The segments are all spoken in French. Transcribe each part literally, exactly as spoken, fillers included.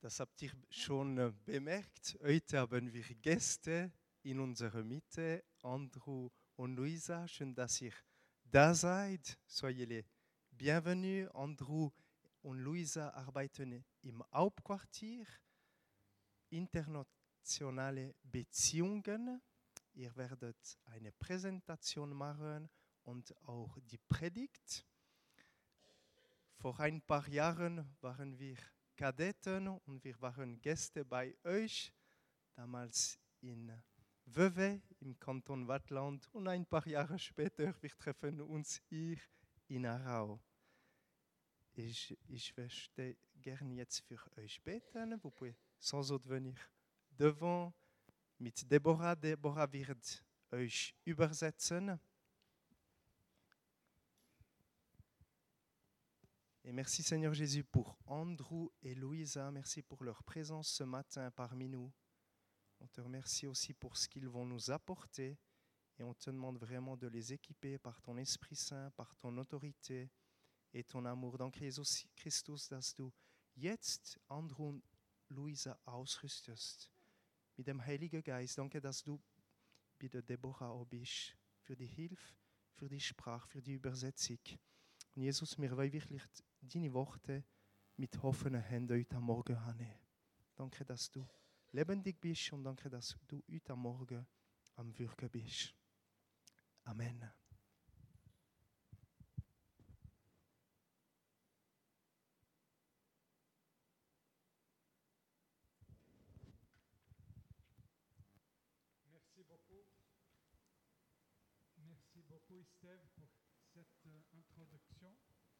Das habt ihr schon bemerkt. Heute haben wir Gäste in unserer Mitte, Andrew und Luisa. Schön, dass ihr da seid. Soyez les bienvenus. Andrew und Luisa arbeiten im Hauptquartier. Internationale Beziehungen. Ihr werdet eine Präsentation machen und auch die Predigt. Vor ein paar Jahren waren wir Kadetten und wir waren Gäste bei euch, damals in Vevey im Kanton Waadtland, und ein paar Jahre später, wir treffen uns hier in Aarau. Ich, ich möchte gerne jetzt für euch beten. Vous pouvez sans autre venir devant mit Deborah. Deborah wird euch übersetzen. Et merci Seigneur Jésus pour Andrew et Louisa. Merci pour leur présence ce matin parmi nous. On te remercie aussi pour ce qu'ils vont nous apporter. Et on te demande vraiment de les équiper par ton Esprit Saint, par ton autorité et ton amour. Danke Jesus Christus, dass du jetzt Andrew und Louisa ausrüstest mit dem Heiligen Geist. Danke, dass du bei der Deborah auch bist. Für die Hilfe, für die Sprache, für die Übersetzung. Und Jesus, wir wollen wirklich deine Worte mit offenen Händen heute Morgen annehmen. Danke, dass du lebendig bist und danke, dass du heute Morgen am Wirken bist. Amen. Merci beaucoup. Merci beaucoup, Steve, pour cette introduction.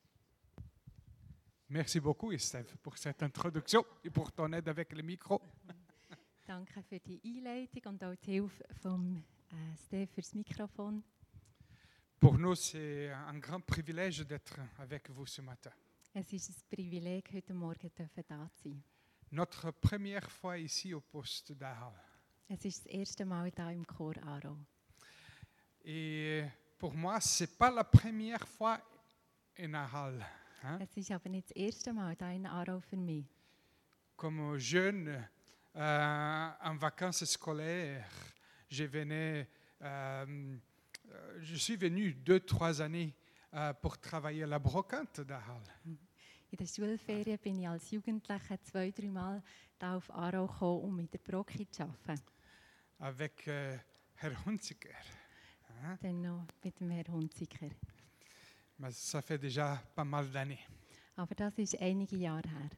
Merci beaucoup, Steve, pour cette introduction et pour ton aide avec le micro. Danke für die Einleitung und auch die Hilfe von äh, Steve fürs Mikrofon. Pour nous, c'est un grand privilège d'être avec vous ce matin. Es ist ein Privileg, heute Morgen dürfen da zu sein. Notre première fois ici au poste d'Aarau. Es ist das erste Mal hier im Chor Aarau. Et pour moi, ce n'est pas la première fois en Aarau. Hein? Es ist aber nicht das erste Mal hier in Aarau für mich. Comme jeune, euh, en vacances scolaires, je venais, euh, je suis venu deux, trois années euh, pour travailler à la brocante d'Aarau. In der Schulferien bin ich als Jugendlicher zwei, drei Mal hier auf Aarau gekommen, um mit der Brocki zu arbeiten. Avec euh, Herr Hunziker. Hein? Dann noch mit dem Herrn Hunziker. Mais ça fait déjà pas mal d'années. Aber das ist einige Jahre her.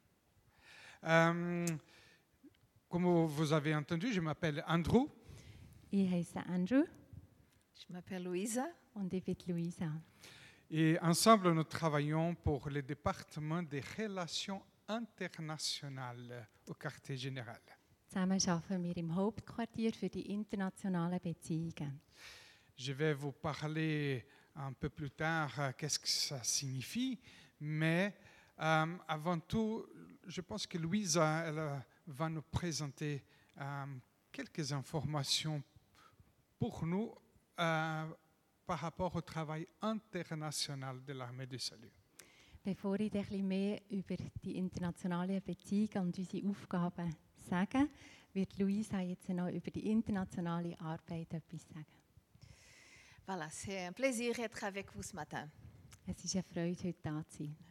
Euh, comme vous avez entendu, je m'appelle Andrew. Ich heiße Andrew Je m'appelle Louisa. und ich bin Luisa. Et ensemble, nous travaillons pour le département des relations internationales au quartier général. Zusammen arbeiten wir im Hauptquartier für die internationalen Beziehungen. Je vais vous parler un peu plus tard euh, qu'est-ce que ça signifie, mais euh, avant tout, je pense que Louisa elle, euh, va nous présenter euh, quelques informations pour nous euh, par rapport au travail international de l'Armée du Salut. Bevor ich ein bisschen mehr über die internationalen Beziehungen und unsere Aufgaben sage, wird Luisa jetzt noch über die internationale Arbeit etwas sagen. Voilà, c'est un plaisir d'être avec vous ce matin. Es ist eine Freude, heute da zu sein.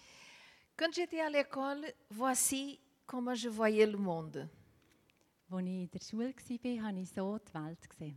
Quand j'étais à l'école, voici comment je voyais le monde. Als ich in der Schule war, habe ich so die Welt gesehen.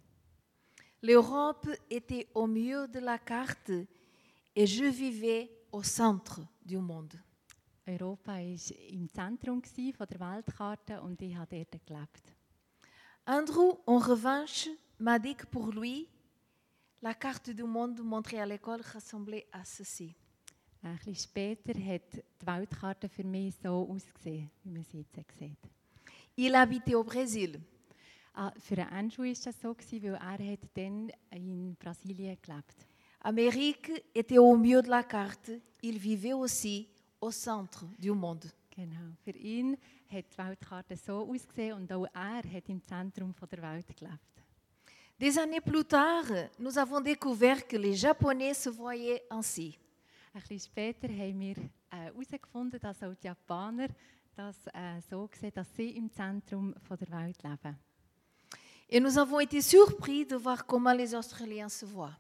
L'Europe était au milieu de la carte et je vivais au centre du monde. Europa war im Zentrum von der Weltkarte und ich habe dort gelebt. Andrew, en revanche, m'a dit que pour lui, la carte du monde montrée à l'école ressemblait à ceci. Ein bisschen später hat die Weltkarte für mich so ausgesehen, wie man sie jetzt sieht. Il habitait au Brésil. Ah, für Andrew war das so, weil er hat dann in Brasilien gelebt. Amérique était au milieu de la carte. Il vivait aussi au centre du monde. Genau. Für ihn hat die Weltkarte so ausgesehen und auch er hat im Zentrum der Welt gelebt. Des années plus tard, nous avons découvert que les Japonais se voyaient ainsi. Ein bisschen später haben wir herausgefunden, äh, dass auch die Japaner das äh, so sehen, dass sie im Zentrum von der Welt leben. Et nous avons été surpris de voir comment les Australiens se voient.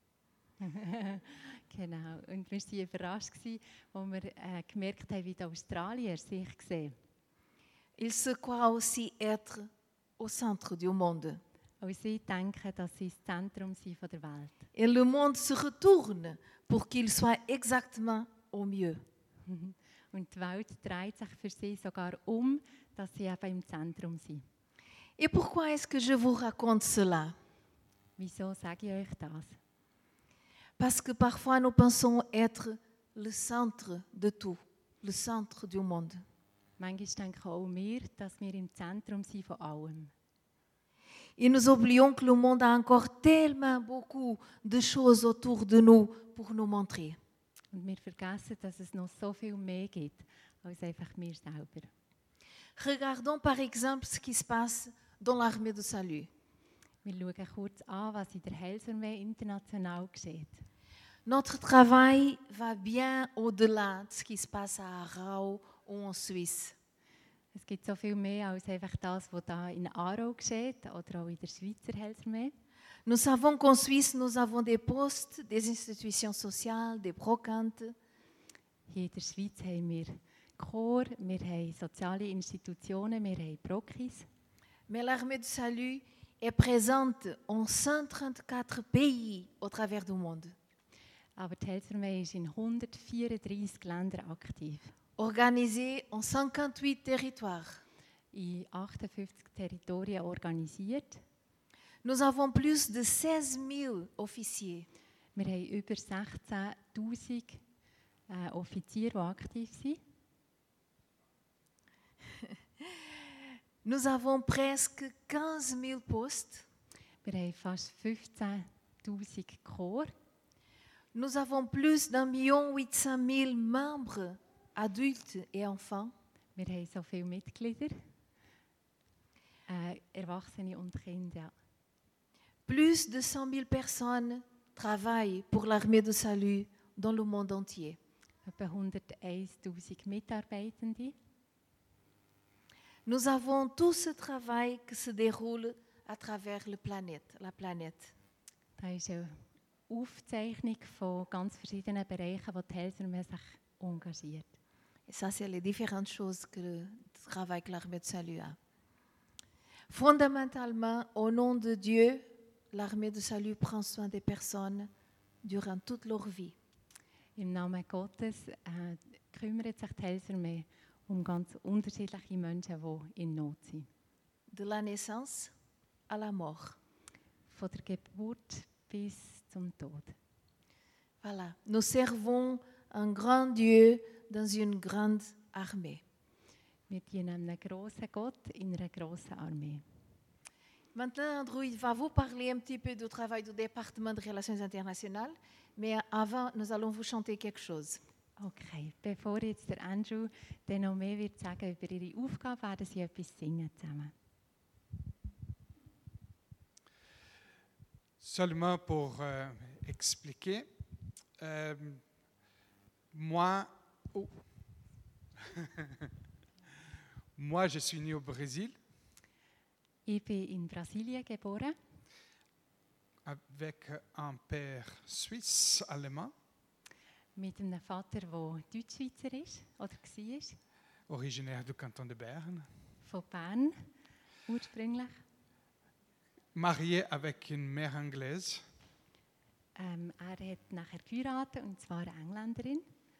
Genau. Und wir waren überrascht, gewesen, als wir äh, gemerkt haben, wie die Australier sich sehen. Ils se croient aussi être au centre du monde. Weil sie denken, dass sie das Zentrum sind von der Welt. Et le monde se retourne pour qu'il soit exactement au mieux. Und die Welt dreht sich für sie sogar um, dass sie eben im Zentrum sind. Et pourquoi est-ce que je vous raconte cela? Wieso sage ich euch das? Parce que parfois nous pensons être le centre de tout, le centre du monde. Manchmal denken auch wir, dass wir im Zentrum sind von allem. Et nous oublions que le monde a encore tellement beaucoup de choses autour de nous pour nous montrer. Und wir vergessen, dass es noch so viel mehr gibt, als einfach wir selber. Regardons par exemple ce qui se passe dans l'armée de salut. Wir schauen kurz an, was in der Heilsarmee international geschieht. Notre travail va bien au-delà de ce qui se passe à Aarau ou en Suisse. Es gibt so viel mehr als einfach das, was da in Aarau geschieht oder auch in der Schweizer Heilsarmee. Nous savons qu'en Suisse, nous avons des postes, des institutions sociales, des brocantes. Hier in der Schweiz haben wir Chor, wir haben soziale Institutionen, wir haben Brokis. Mais l'armée du salut est présente en cent trente-quatre pays au travers du monde. Aber die Heilsarmee ist in hundertvierunddreißig Ländern aktiv. Organisée en cinquante-huit territoires. In achtundfünfzig Territorien organisiert. Nous avons plus de seize mille officiers. Wir haben über sechzehntausend äh, Offiziere, die aktiv sind. Nous avons presque quinze mille postes. Wir haben fast fünfzehntausend Chor. Nous avons plus d'un million huit cent mille membres, adultes et enfants. Wir haben so viele Mitglieder, äh, Erwachsene und Kinder. Ja. Plus de cent mille personnes travaillent pour l'armée de salut dans le monde entier. Etwa hunderttausend Mitarbeitende. Nous avons tout ce travail qui se déroule à travers le planète, la planète. Da ist eine Aufzeichnung von ganz verschiedenen Bereichen, wo die Heilsarmee sich engagiert. Et ça, c'est les différentes choses que le travail que l'armée de salut a. Fondamentalement, au nom de Dieu, l'armée de salut prend soin des personnes durant toute leur vie. Im Namen Gottes äh, kümmert sich die Heilsarmee um ganz unterschiedliche Menschen, die in Not sind. De la naissance à la mort. Von der Geburt bis zum Tod. Voilà. Nous servons un grand Dieu dans une grande armée. Wir dienen einem grossen Gott in einer grossen Armee. Maintenant, Andrew il va vous parler un petit peu du travail du département de relations internationales, mais avant, nous allons vous chanter quelque chose. Okay, bevor jetzt der Andrew dann noch mehr wird sagen über ihre Aufgabe, werden sie etwas singen zusammen. Seulement pour euh, expliquer, euh, moi, oh. moi, je suis né au Brésil. Ich bin in Brasilien geboren. Avec un père suisse, allemand. Mit einem Vater, der Deutschschweizer ist oder war. Originaire du canton de Berne. Von Bern ursprünglich. Marié avec une mère anglaise. Ähm, er hat nachher geheiratet, und zwar eine Engländerin.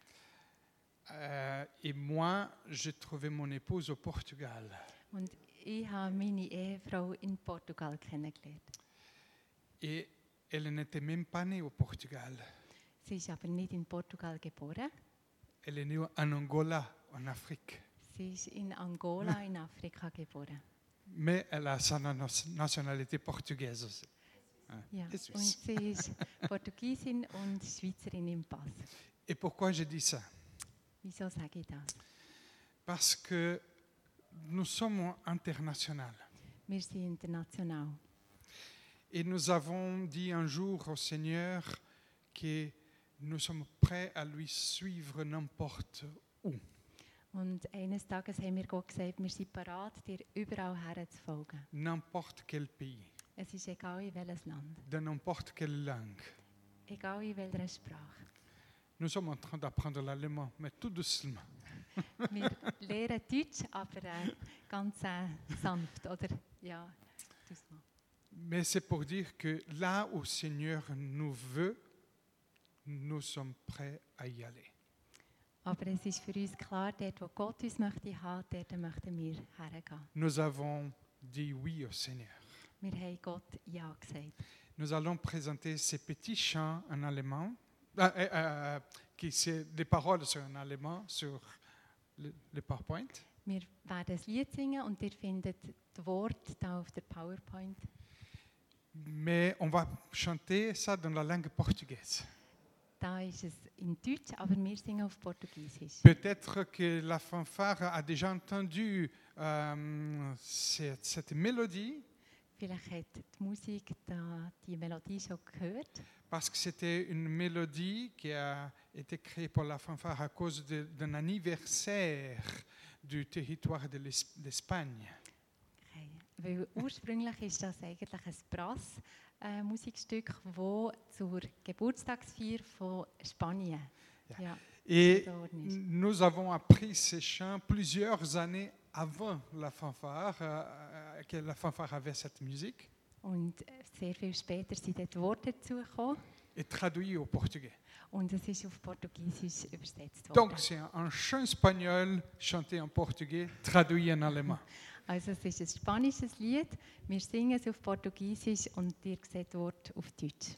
Euh, et moi, j'ai trouvé mon épouse au Portugal. Und ich habe meine Ehefrau in Portugal kennengelernt. Et elle n'était même pas née au Portugal. Sie ist aber nicht in Portugal geboren. Elle est née en Angola, en Afrique. Sie ist in Angola in Afrika geboren. Mais elle a sa nationalité portugaise aussi. Ja. Et Und suisse. sie ist Portugiesin und Schweizerin im Pass. Et pourquoi je dis ça? Wieso sage ich das? Parce que nous sommes internationaux. Wir sind international. Et nous avons dit un jour au Seigneur que nous sommes prêts à lui suivre n'importe où. Und eines Tages haben wir Gott gesagt, wir sind bereit, dir überall herzufolgen. N'importe quel pays, Es ist egal in welches Land, de n'importe quelle langue. egal in welcher Sprache. Nous sommes en train d'apprendre l'allemand, mais tout doucement. Wir lernen Deutsch, aber äh, ganz äh, sanft, oder? Ja, das mal. Mais c'est pour dire que là où le Seigneur nous veut, nous sommes prêts à y aller. Aber es ist für uns klar, dort wo Gott uns möchte haben, dort möchten wir hergehen. Nous avons dit oui au Seigneur. Wir haben Gott Ja gesagt. Nous allons présenter ces petits chants en allemand, euh, euh, euh, qui c'est des paroles sur en allemand sur le, le PowerPoint. Wir werden ein Lied singen und ihr findet das Wort da auf der PowerPoint. Mais on va chanter ça dans la langue portugaise. Da ist es in Deutsch, aber wir singen auf Portugiesisch. Peut-être que la fanfare a déjà entendu euh, cette, cette mélodie, Vielleicht hat die Musik da die Melodie schon gehört, parce que c'était une mélodie qui a été créée pour la fanfare à cause de- d'un anniversaire du territoire de l'Es- d'Espagne. okay. Weil ursprünglich ist das eigentlich ein Brass-Musikstück, das zur Geburtstagsfeier von Spanien Ja. ja, Et geworden ist. nous avons appris ces chants plusieurs années avant la fanfare, euh, que la fanfare avait cette musique, Und äh, sehr viel später sind dort Worte dazugekommen et traduit au portugais. und es ist auf Portugiesisch übersetzt Donc worden. c'est un chant espagnol chanté en portugais, traduit en allemand. Also es ist ein spanisches Lied, wir singen es auf Portugiesisch und ihr seht das Wort auf Deutsch.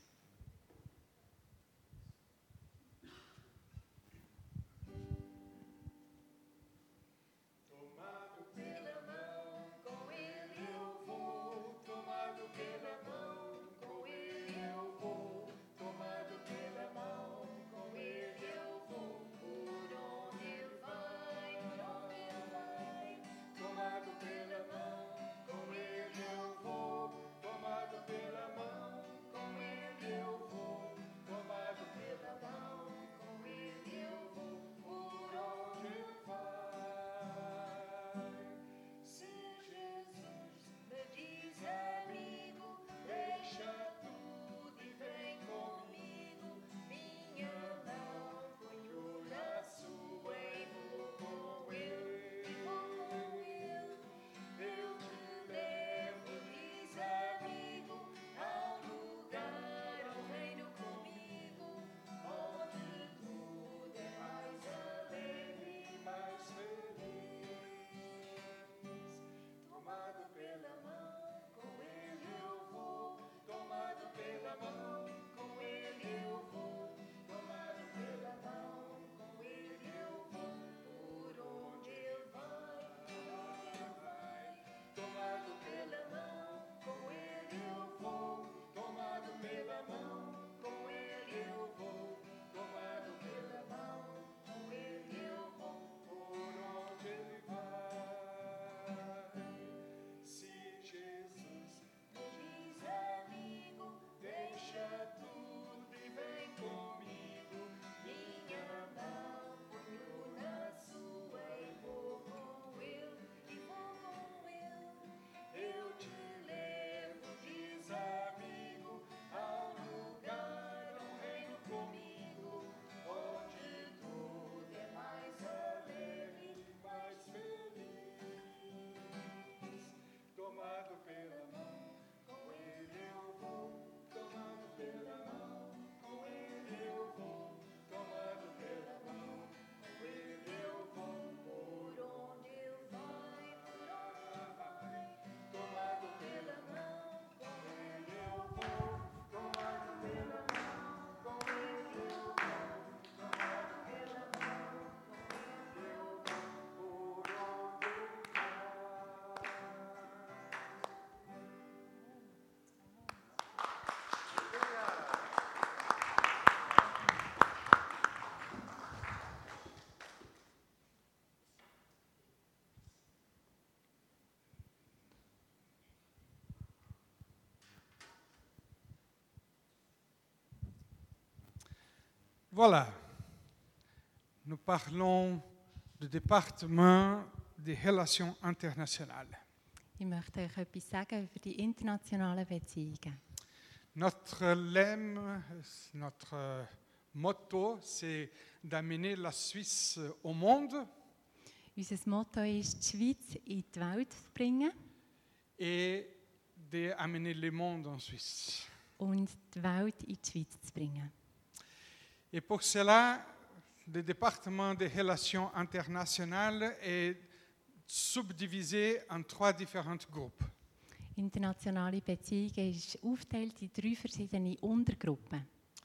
Voilà. Nous parlons le département des relations internationales. Ich möchte euch etwas sagen über die internationalen Beziehungen. Notre lemme, notre motto, c'est d'amener la Suisse au monde Unser Motto ist, die Schweiz in die Welt zu bringen et d'amener le monde en Suisse. und die Welt in die Schweiz zu bringen. Et pour cela, le département des relations internationales est subdivisé en trois différents groupes. Internationale Beziehungen ist aufgeteilt in drei verschiedene Untergruppen.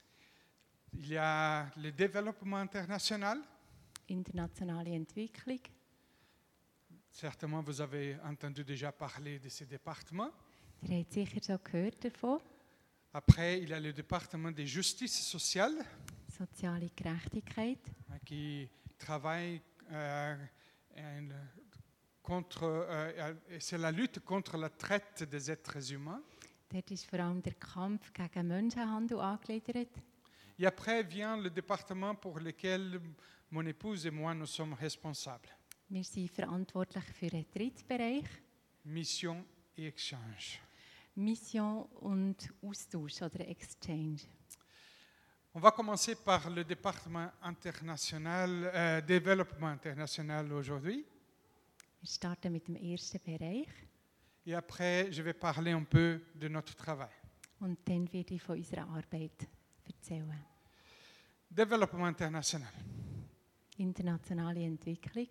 Il y a le développement international. Internationale Entwicklung. Certainement, vous avez entendu déjà parler de ces départements. Ihr habt sicher schon gehört davon. Après, il y a le département de justice sociale Soziale Gerechtigkeit. hein, qui travaille euh, en- contre, euh, c'est la lutte contre la traite des êtres humains. Dort ist vor allem der Kampf gegen Menschenhandel angegliedert. Et après vient le département pour lequel mon épouse et moi nous sommes responsables. Wir sind verantwortlich für den dritten Bereich, Mission et échange. Mission und Austausch oder Exchange. On va commencer par le département international, euh, développement international aujourd'hui. Wir starten mit dem ersten Bereich Et après, je vais parler un peu de notre travail. und dann werde ich von unserer Arbeit erzählen. Développement international. Internationale Entwicklung.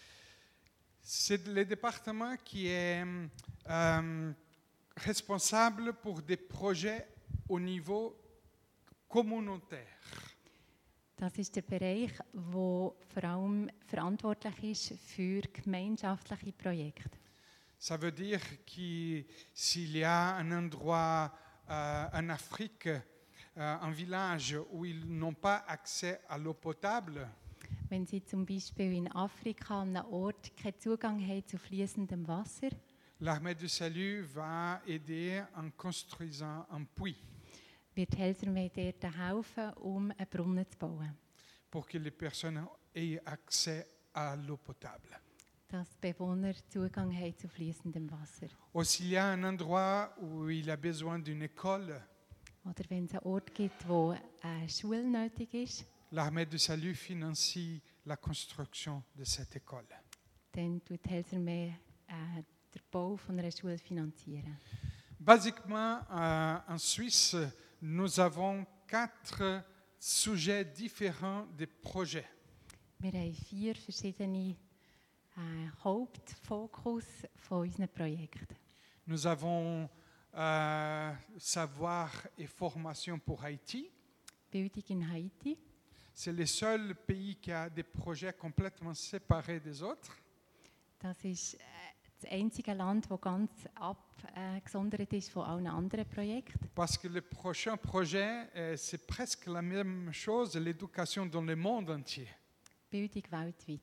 C'est le département qui est euh, responsable pour des projets au niveau communautaire. Das ist der Bereich, der vor allem verantwortlich ist für gemeinschaftliche Projekte. Ça veut dire que s'il y a un endroit euh, en Afrique, euh, un village où ils n'ont pas accès à l'eau potable, Wenn Sie zum Beispiel in Afrika an einem Ort keinen Zugang haben zu fließendem Wasser, l'armée du salut va aider en construisant un puits wird die Helferarmee dort helfen, um einen Brunnen zu bauen, pour que les personnes aient accès à l'eau potable. dass die Bewohner Zugang haben zu fließendem Wasser. Ou s'il y a un endroit où il a besoin d'une école, Oder wenn es einen Ort gibt, wo eine Schule nötig ist, l'armée du salut financie la construction de cette école. dann tut die Helferarmee äh, den Bau von einer Schule finanzieren. Basiquement, euh, en Suisse, nous avons quatre sujets différents des projets. Wir haben vier verschiedene äh, Hauptfokus von unseren Projekten. Nous avons euh, savoir et formation pour Haïti. Bildung in Haiti. C'est le seul pays qui a des projets complètement séparés des autres. Das ist äh, das einzige Land, das ganz abgesondert ist von allen anderen Projekten. Parce que le prochain projet, euh, c'est presque la même chose, l'éducation dans le monde entier. Bildung weltweit.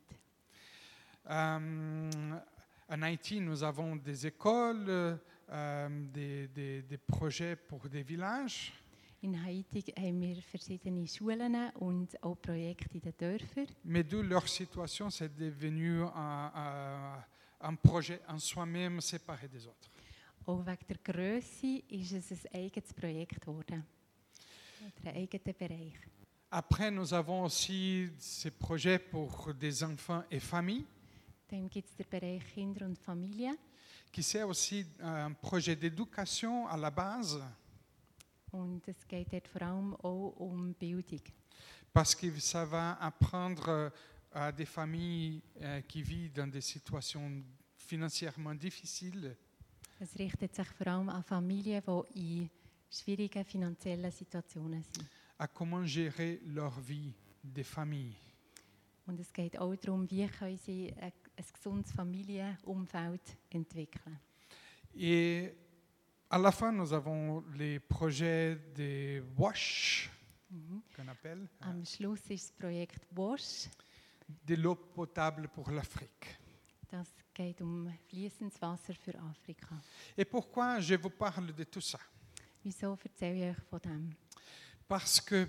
Euh, en Haïti, nous avons des écoles, euh, des, des- des projets pour des villages. In Haiti haben wir verschiedene Schulen und auch Projekte in den Dörfern. Mais d'où leur situation, c'est devenu un, un- un projet en soi-même séparé des autres. Auch wegen der Grösse ist es ein eigenes Projekt geworden. Oder ein eigener Bereich. Après, nous avons aussi ces projets pour des enfants et familles, Dann gibt es den Bereich Kinder und Familie. qui c'est aussi un projet d'éducation à la base, Und es geht dort vor allem auch um Bildung. parce que ça va apprendre à des familles euh, qui vivent dans des situations financièrement difficiles Es richtet sich vor allem an Familien, die in schwierigen finanziellen Situationen sind. à comment gérer leur vie de famille. Und es geht auch darum, wie können sie ein, ein gesundes Familienumfeld entwickeln. Et à la fin, nous avons les projets de WASH, Mhm. qu'on appelle, Am Schluss ist das Projekt WASH. de l'eau potable pour l'Afrique. Das geht um fließendes Wasser für Afrika. Et pourquoi je vous parle de tout ça? Wieso erzähle ich euch von dem? Parce que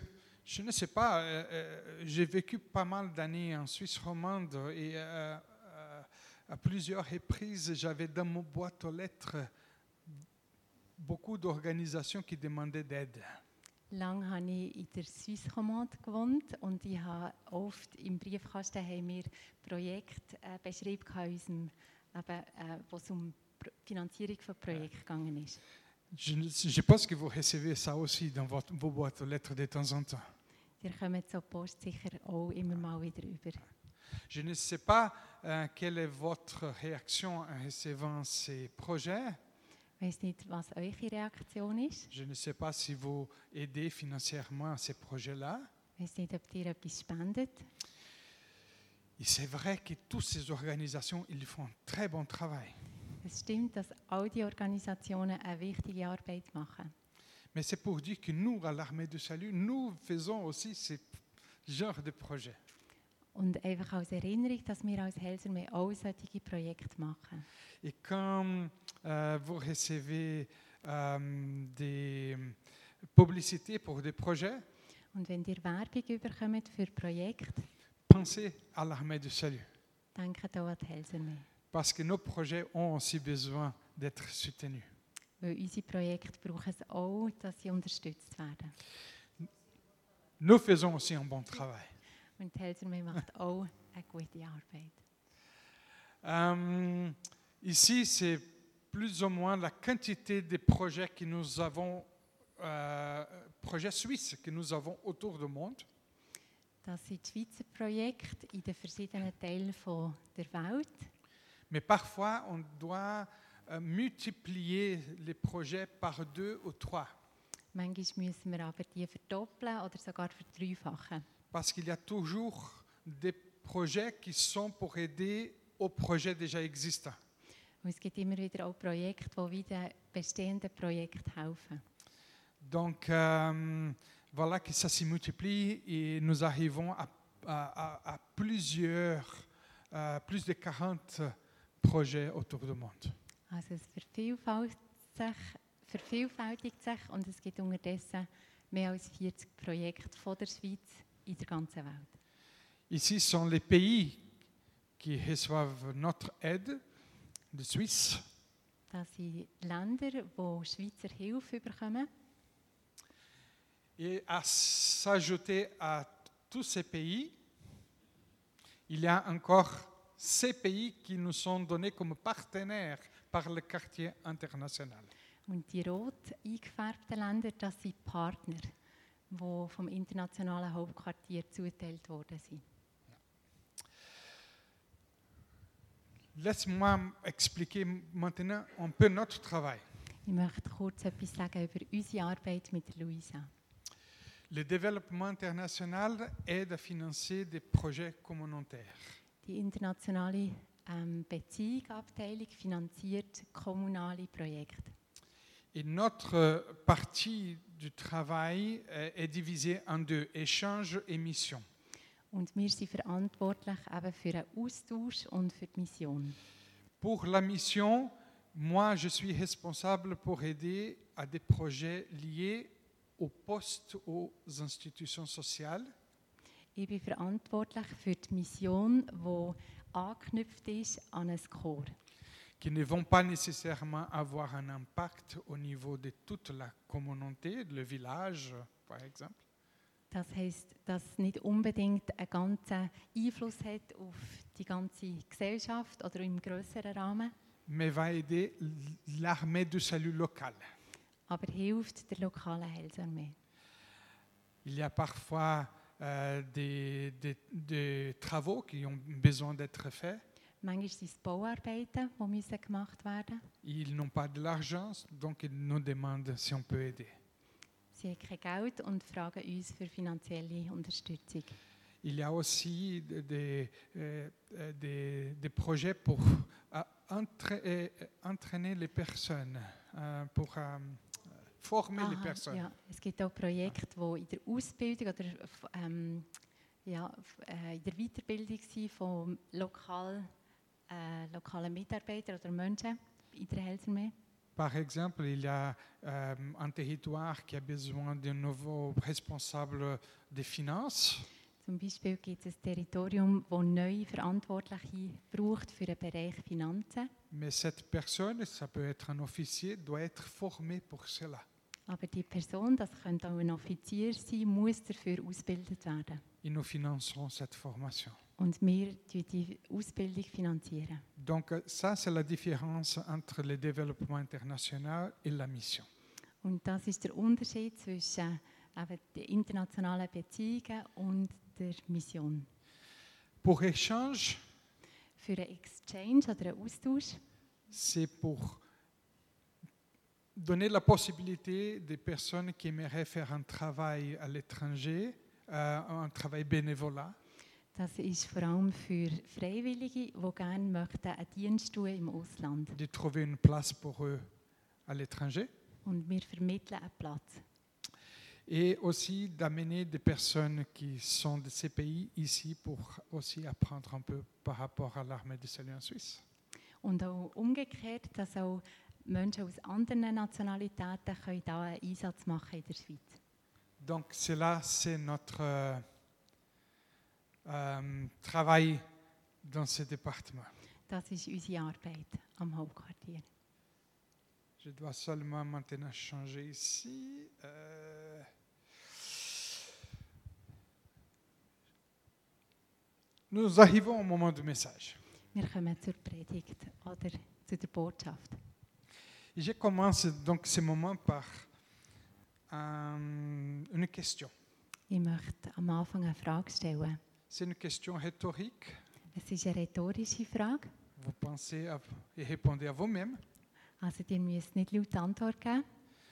Je ne sais pas, euh, euh, j'ai vécu pas mal d'années en Suisse romande et euh, euh, à plusieurs reprises, j'avais dans mon boîte aux lettres beaucoup d'organisations qui demandaient d'aide. Lang habe ich in der Swisscommande gewohnt und ich habe oft im Briefkasten haben wir Projekte äh, beschrieben in unserem, eben, äh, wo es um Pro- Finanzierung von Projekten gegangen ist. Je, ne- je pense que vous recevez ça aussi dans votre, vos boîtes aux lettres de temps en temps. Ihr kommt so Post sicher auch immer mal wieder über. Je ne sais pas euh, quelle est votre réaction en recevant ces projets. Ich weiss nicht, was eure Reaktion ist. Je ne sais pas si vous aidez financièrement à ces projets-là. Ich weiss nicht, ob ihr etwas spendet. Et c'est vrai que toutes ces organisations, ils font un très bon travail. Es stimmt, dass all die Organisationen eine wichtige Arbeit machen. Mais c'est pour dire que nous, à l'Armée du Salut, nous faisons aussi ce genre de projets. Und einfach als Erinnerung, dass wir als Helsermeer auch solche Projekte machen. Et quand euh, vous recevez euh, des publicités pour des projets, Und wenn ihr Werbung bekommt für Projekte, pensez à l'Armée du Salut. denkt auch an die Helsermeer. Parce que nos projets ont aussi besoin d'être soutenus. Weil unsere Projekte brauchen es auch, dass sie unterstützt werden. Nous faisons aussi un bon travail. Und die Helsermeer macht auch eine gute Arbeit. Euh, ici, c'est plus ou moins la quantité de projets que nous avons, euh, projets suisses que nous avons autour du monde. Das sind die Schweizer Projekte in den verschiedenen Teilen von der Welt. Mais parfois, on doit euh, multiplier les projets par deux ou trois. Manchmal müssen wir aber die verdoppeln oder sogar verdreifachen. Parce qu'il y a toujours des projets qui sont pour aider aux projets déjà existants. Und es gibt immer wieder auch Projekte, die wieder bestehenden Projekten helfen. Donc, euh, voilà que ça se multiplie et nous arrivons à, à- à- à plusieurs, euh, plus de quarante projets autour du monde. Also es vervielfältigt sich, vervielfältigt sich und es gibt unterdessen mehr als vierzig Projekte von der Schweiz in der ganzen Welt. Ici sont les pays qui reçoivent notre aide, de Suisse. Das sind Länder, die Schweizer Hilfe bekommen. Et à s'ajouter à tous ces pays, il y a encore ces pays qui nous sont donnés comme partenaires par le quartier international. Und die rot eingefärbten Länder, das sind Partner, die vom internationalen Hauptquartier zugeteilt worden sind. Laisse-moi expliquer maintenant un peu notre travail. Ich möchte kurz etwas sagen über unsere Arbeit mit der Luisa. Le développement international aide à financer des projets communautaires. Die internationale ähm, Beziehungsabteilung finanziert kommunale Projekte. Et notre partie du travail euh, est divisée en deux, échange et mission. Und wir sind verantwortlich eben für den Austausch und für die Mission. Pour la mission, moi, je suis responsable pour aider à des projets liés au poste aux institutions sociales. Ich bin verantwortlich für die Mission, die angeknüpft ist an ein Chor. Qui ne vont pas nécessairement avoir un impact au niveau de toute la communauté, le village, par exemple. Das heisst, dass es nicht unbedingt einen ganzen Einfluss hat auf die ganze Gesellschaft oder im grösseren Rahmen, Mais va aider l'armée du salut locale. aber hilft der lokalen Heilsarmee. Il y a parfois euh, des, des- des travaux qui ont besoin d'être faits. Manchmal sind es Bauarbeiten, die müssen gemacht werden. Ils n'ont pas de l'argent, donc ils nous demandent si on peut aider. Sie haben kein Geld und fragen uns für finanzielle Unterstützung. Il y a aussi des, des, euh, euh, des- des projets pour euh, entra- euh, entraîner les personnes, euh, pour euh, former les Aha, personnes. ja. Es gibt auch Projekte, die in der Ausbildung oder f- ähm, ja, f- äh, in der Weiterbildung sind von lokal, äh, lokalen Mitarbeitern oder Menschen in der Heilsarmee. Par exemple, il y a euh, un territoire qui a besoin d'un nouveau responsable des finances. Zum Beispiel gibt es ein Territorium, das neue Verantwortliche braucht für den Bereich Finanzen. Mais cette personne, ça peut être un officier, doit être formé pour cela. Aber die Person, das könnte auch ein Offizier sein, muss dafür ausgebildet werden. Et nous finançons cette formation. Und wir finanzieren die Ausbildung. Finanzieren. Donc ça, c'est la différence entre le développement international et la mission. Und das ist der Unterschied zwischen eben den internationalen Beziehungen und der Mission. Pour échange, Für einen Exchange oder einen Austausch, c'est pour donner la possibilité des personnes qui aimeraient faire un travail à l'étranger, euh, un travail bénévolat, das ist vor allem für Freiwillige, die gerne möchten einen Dienst tun im Ausland. de trouver une place pour eux à l'étranger. Und wir vermitteln einen Platz. Et aussi d'amener des personnes qui sont de ces pays ici pour aussi apprendre un peu par rapport à l'armée de salut en Suisse. Und auch umgekehrt, dass auch Menschen aus anderen Nationalitäten können da einen Einsatz machen in der Schweiz. Donc cela, c'est notre euh, euh, travail dans ce département. Das ist unsere Arbeit am Hauptquartier. Je dois seulement maintenant changer ici. Euh, Nous arrivons au moment du message. Wir kommen zur Predigt oder zu der Botschaft. Et je commence donc ce moment par euh, une question. Ich möchte am Anfang eine Frage stellen. C'est une question rhétorique. Es ist eine rhetorische Frage. Vous pensez à, et répondez à vous-même. Also ihr müsst nicht laut Antwort geben.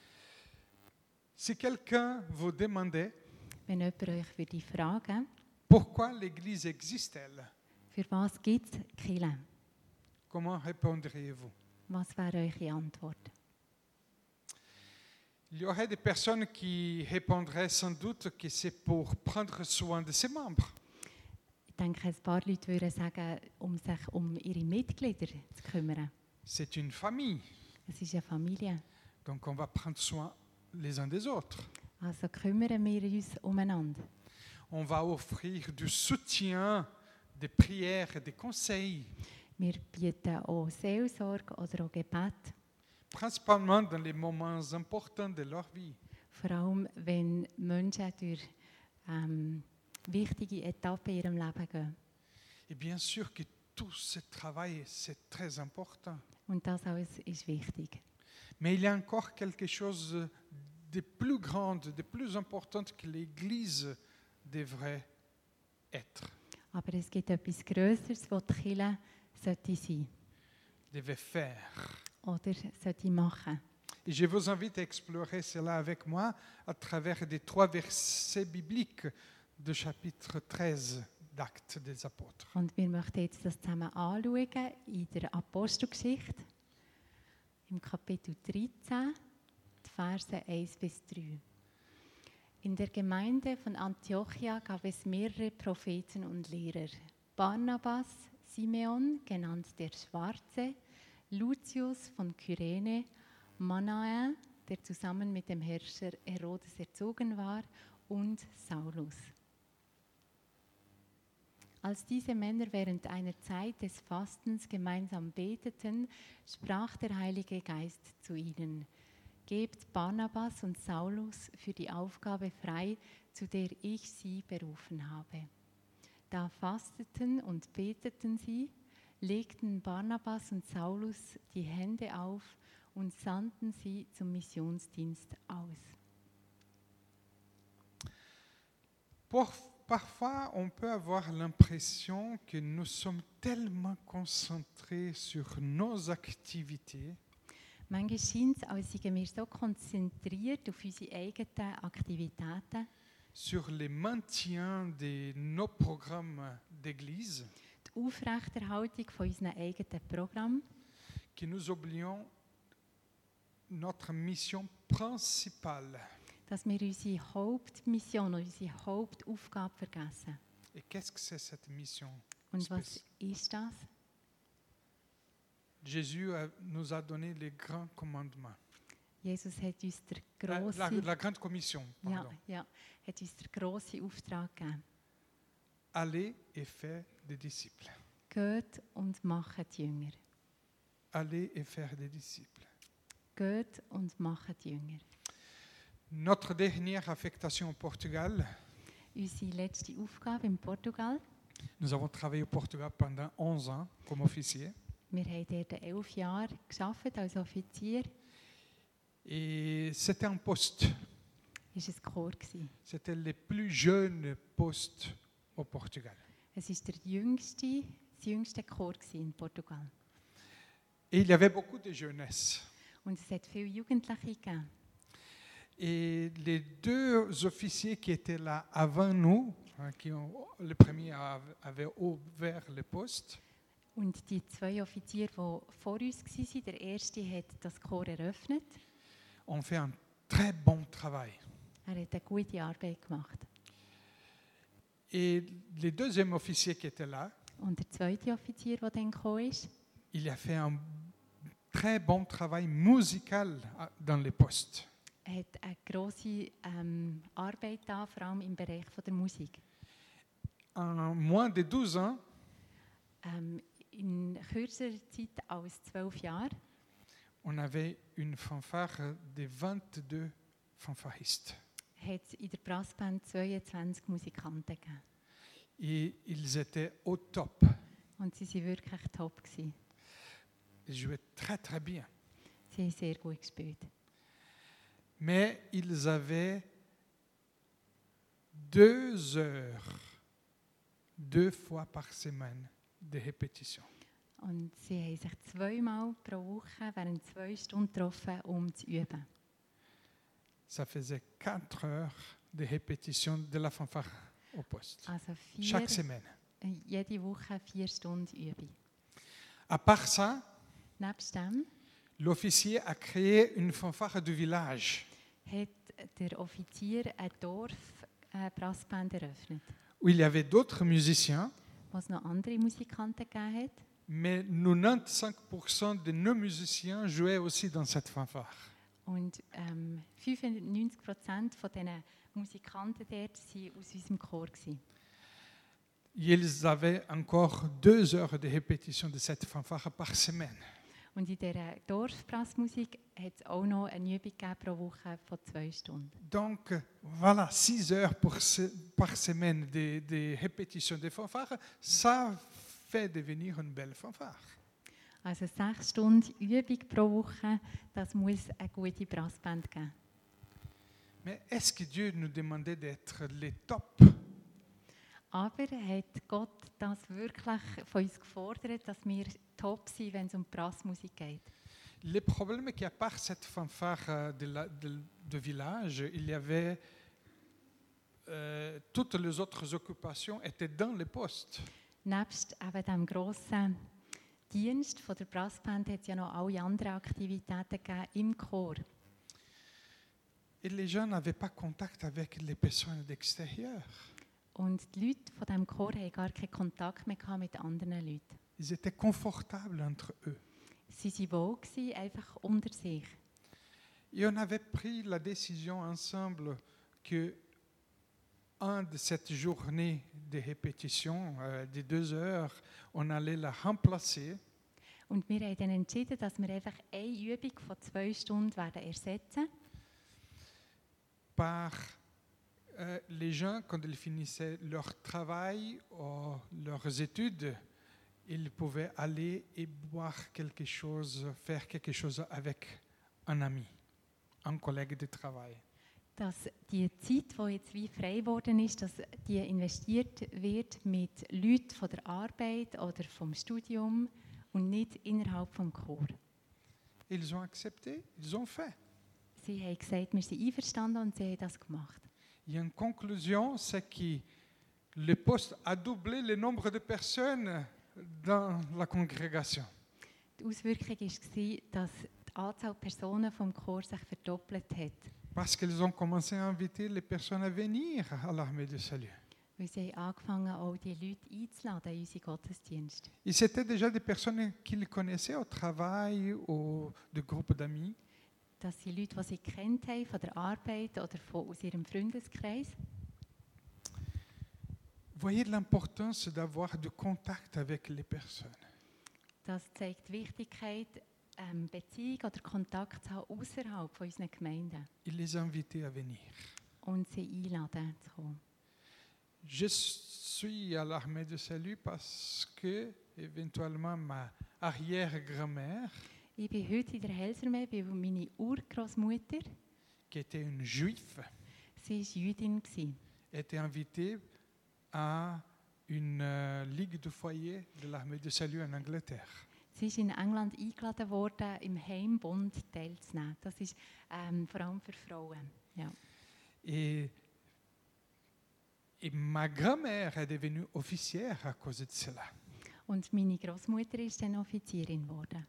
Si quelqu'un vous demandait Wenn jemand euch würde fragen, pourquoi l'Église existe-t-elle, für was gibt es Kirche? comment répondriez-vous? Was wäre eure Antwort? Il y aurait des personnes qui répondraient sans doute que c'est pour prendre soin de ses membres. Ich denke, ein paar Leute würden sagen, um sich um ihre Mitglieder zu kümmern. C'est une famille, Es ist eine Familie. donc on va prendre soin les uns des autres. Also kümmern wir uns umeinander. On va offrir du soutien, des prières et des conseils, Wir bieten auch Seelsorge oder auch Gebet, principalement dans les moments importants de leur vie. vor allem wenn Menschen durch ähm, wichtige Etappen in ihrem Leben gehen. Et bien sûr que tout ce travail, c'est très important. Und das alles ist wichtig. Mais il y a encore quelque chose de plus grand, de plus important que l'Église devrait être, Aber es gibt etwas Größeres, was die Kirche sollte sein devait faire. oder sollte machen. Et je vous invite à explorer cela avec moi à travers des trois versets bibliques du chapitre treize d'Actes des Apôtres. Und wir möchten jetzt das zusammen anschauen in der Apostelgeschichte, im Kapitel dreizehn, die Verse eins bis drei. In der Gemeinde von Antiochia gab es mehrere Propheten und Lehrer. Barnabas, Simeon, genannt der Schwarze, Lucius von Kyrene, Manaen, der zusammen mit dem Herrscher Herodes erzogen war, und Saulus. Als diese Männer während einer Zeit des Fastens gemeinsam beteten, sprach der Heilige Geist zu ihnen: Gebt Barnabas und Saulus für die Aufgabe frei, zu der ich sie berufen habe. Da fasteten und beteten sie, legten Barnabas und Saulus die Hände auf und sandten sie zum Missionsdienst aus. Pour- Parfois, on peut avoir l'impression que nous sommes tellement concentrés sur nos activités Manchmal scheint es, als seien wir so konzentriert auf unsere eigenen Aktivitäten, sur le maintien de nos programmes d'église, die Aufrechterhaltung von unseren eigenen Programmen, que nous oublions notre mission principale. dass wir unsere Hauptmission, unsere Hauptaufgabe vergessen. Et qu'est-ce que c'est cette mission? Und was ist das? Jésus a- nous a donné les grands commandements. Jesus hat uns den Euh, La, grossen, la grande commission, ja, pardon. ja, hat uns den grossen Auftrag gegeben. Allez et faire des disciples. Geht und macht Jünger. Allez et faire des disciples. Geht und macht Jünger. Notre dernière affectation au Portugal, Unsere letzte Aufgabe in Portugal. nous avons travaillé au Portugal pendant onze ans comme officier. Wir haben dort elf Jahre gearbeitet als Offizier. Et c'était un poste. Es war ein Chor. gewesen. C'était le plus jeune poste au Portugal. Es war der jüngste, das jüngste Chor gewesen in Portugal. Et il y avait beaucoup de jeunesse. Und es hat viele Jugendliche gegeben. Et les deux officiers qui étaient là avant nous, hein, qui ont, le premier av- avait ouvert le poste, Und die zwei Offiziere, die vor uns waren, der erste hat das Chor eröffnet. ont fait un très bon travail. Er hat eine gute Arbeit gemacht. Et le deuxième officier qui était là, Und der zweite Offizier, der dann gekommen ist, il a fait un très bon travail musical à- dans les postes. hat eine grosse ähm, Arbeit da, vor allem im Bereich von der Musik. En moins de douze ans, Ähm, in kürzerer Zeit als zwölf Jahre on avait une fanfare de vingt-deux fanfaristes. hat es in der Brassband zweiundzwanzig Musikanten gegeben. Et ils étaient au top. Und sie waren wirklich top. Gewesen. Ils jouaient très très bien. Sie haben sehr gut gespielt. Mais ils avaient deux heures, deux fois par semaine de répétition. Und sie haben sich zweimal pro Woche während zwei Stunden getroffen, um zu üben. Ça faisait quatre heures de répétition de la fanfare au poste, Also vier, chaque semaine. äh, jede Woche vier Stunden Übung. À part ça, Nebst dem l'officier a créé une fanfare du village hat der Offizier ein Dorf-Brassband eröffnet, où il y avait d'autres musiciens, wo es noch andere Musikanten gegeben hat. mais quatre-vingt-quinze pour cent de nos musiciens jouaient aussi dans cette fanfare. Und ähm, fünfundneunzig Prozent von diesen Musikanten dort waren aus unserem Chor. Gewesen. Ils avaient encore deux heures de répétition de cette fanfare par semaine. Und in dieser Dorfbrassmusik hat es auch noch eine Übung gegeben pro Woche von zwei Stunden. Donc voilà, six heures pour se- par semaine de, de répétition de fanfare, ça fait devenir une belle fanfare. Also sechs Stunden Übung pro Woche, das muss eine gute Brassband geben. Mais est-ce que Dieu nous demandait d'être les top? Aber hat Gott das wirklich von uns gefordert, dass wir top sind, wenn es um Brassmusik geht? Le problème est qu'à part cette fanfare euh, de, la- de- de village, il y avait euh, toutes les autres occupations étaient dans les postes. Nebst eben diesem grossen Dienst von der Brassband hat es ja noch alle anderen Aktivitäten gegeben im Chor. Et les gens n'avaient pas contact avec les personnes d'extérieur. Und die Leute von diesem Chor hatten gar keinen Kontakt mehr gehabt mit anderen Leuten. Ils étaient confortables entre eux. Sie waren wohl, gewesen, einfach unter sich. Et on avait pris la décision ensemble que un de cette journée de répétition euh, de deux heures, on allait la remplacer Und wir haben dann entschieden, dass wir einfach eine Übung von zwei Stunden werden ersetzen. par euh, les gens, quand ils finissaient leur travail ou leurs études, ils pouvaient aller et boire quelque chose, faire quelque chose avec un ami, un collègue de travail. Dass die Zeit, die jetzt wie frei geworden ist, dass die investiert wird mit Leuten von der Arbeit oder vom Studium und nicht innerhalb vom Chor. Ils ont accepté, ils ont fait. Sie haben gesagt, wir sind einverstanden und sie haben das gemacht. Et en conclusion, c'est que le poste a doublé le nombre de personnes dans la congrégation. Die Auswirkung war, dass die Anzahl Personen vom Chor sich verdoppelt hat. Parce qu'ils ont commencé à inviter les personnes à venir à l'armée du salut. Weil sie haben angefangen, auch die Leute einzuladen in unsere Gottesdienste. Et c'était déjà des personnes qu'ils connaissaient au travail ou de groupes d'amis. Das sind Leute, die sie kennt haben von der Arbeit oder von, aus ihrem Freundeskreis. Voyez l'importance d'avoir du contact avec les personnes. Das zeigt die Wichtigkeit, ähm, Beziehung oder Kontakt zu haben außerhalb von unseren Gemeinden Et les inviter à venir. und sie einladen zu kommen. Je suis à l'armée de salut parce que, éventuellement, ma arrière-grand-mère, Ich bin heute in der Heilsarmee, weil meine Urgroßmutter, qui était une juive, sie war Jüdin, gsi. était invitée à une euh, ligue de foyer de l'armée de salut en Angleterre. Sie ist in England eingeladen worden, im Heimbund teilzunehmen. Das ist ähm, vor allem für Frauen. Ja. Et, et ma grand-mère est devenue officière à cause de cela. Und meine Großmutter ist dann Offizierin geworden.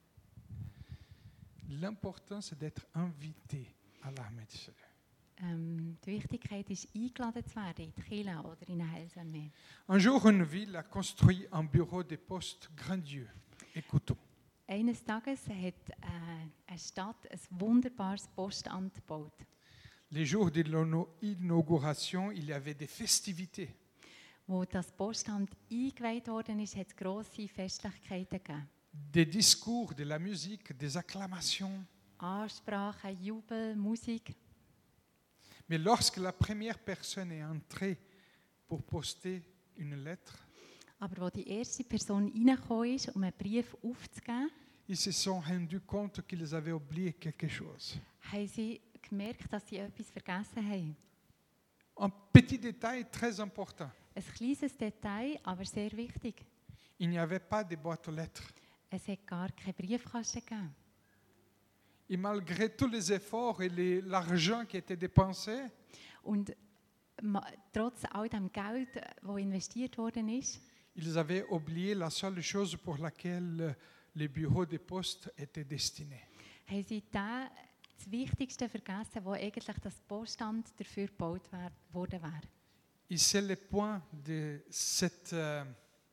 L'importance d'être invité à l'armée de salut. Ähm, die Wichtigkeit ist, eingeladen zu werden in die Kirche oder in eine Heilsarmee. Un jour, une ville a construit un bureau de poste grandiose. Écoutons. Eines Tages hat äh, eine Stadt ein wunderbares Postamt gebaut. Les jours de l'inauguration, il y avait des festivités. Wo das Postamt eingeweiht worden ist, hat es grosse Festlichkeiten gegeben. Des discours, de la musique, des acclamations. Ansprachen, Jubel, Musik. Mais lorsque la première personne est entrée pour poster une lettre, Aber als die erste Person reingekommen ist, um einen Brief aufzugeben, ils se sont rendus compte qu'ils avaient oublié quelque chose. haben sie gemerkt, dass sie etwas vergessen haben. Un petit détail très important. Ein kleines Detail, aber sehr wichtig. Il n'y avait pas de boîte aux lettres. Es hat gar keinen Briefkasten gegeben. Et malgré tous les efforts et les- l'argent qui était dépensé, Und ma, trotz all dem Geld, das investiert worden ist, ils avaient oublié la seule chose pour laquelle les bureaux de poste étaient destinés. haben sie da das Wichtigste vergessen, wo eigentlich das Postamt dafür gebaut wär, worden wäre. Et c'est le point de, cette, euh,